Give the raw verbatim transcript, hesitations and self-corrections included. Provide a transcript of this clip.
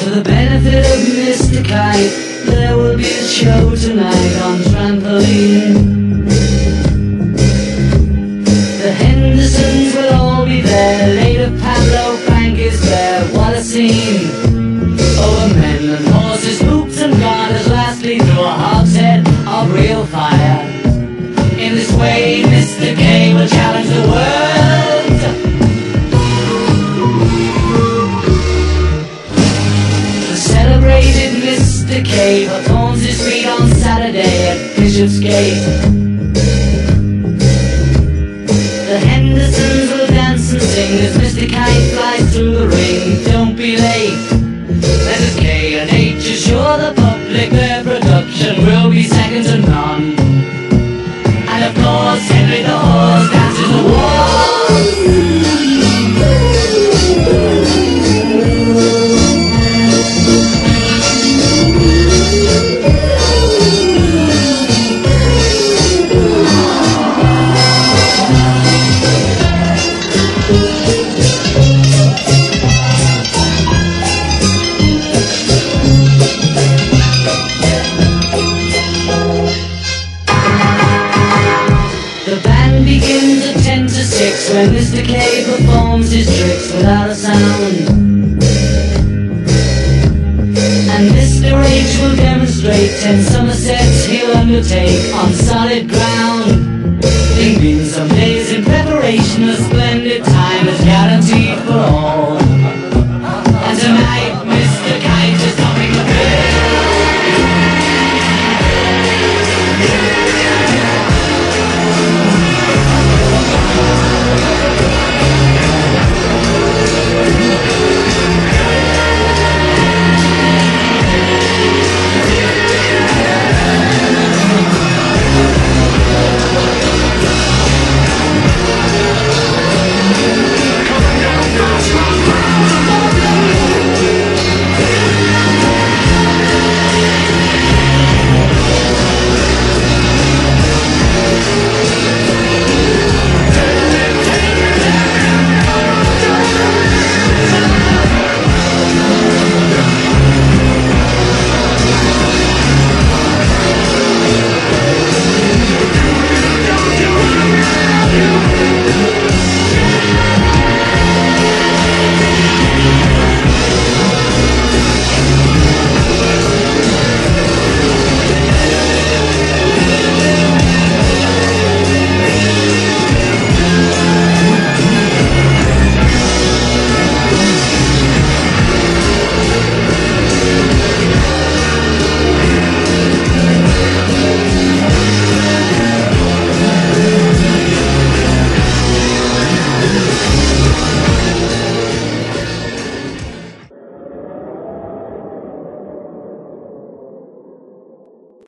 For the benefit of Mister Kite, there will be a show tonight on trampoline. The Hendersons will all be there, later Pablo Frank is there, what a scene! Over men and horses, hoops and garters, lastly through a hogshead of real fire. In this way, Mister K will challenge the world. The celebrated Mister K performs his feat on Saturday at Bishopsgate. The Hendersons will dance and sing as Mister Kite flies through the ring. Don't be late. Letters K and H assure the public their production will be second to none. And of course Henry the Horse dances the waltz. Begins at ten to six when Mister K performs his tricks without a sound. And Mister H will demonstrate ten somersets he'll undertake on solid ground. Leaving some days in preparation of splendor.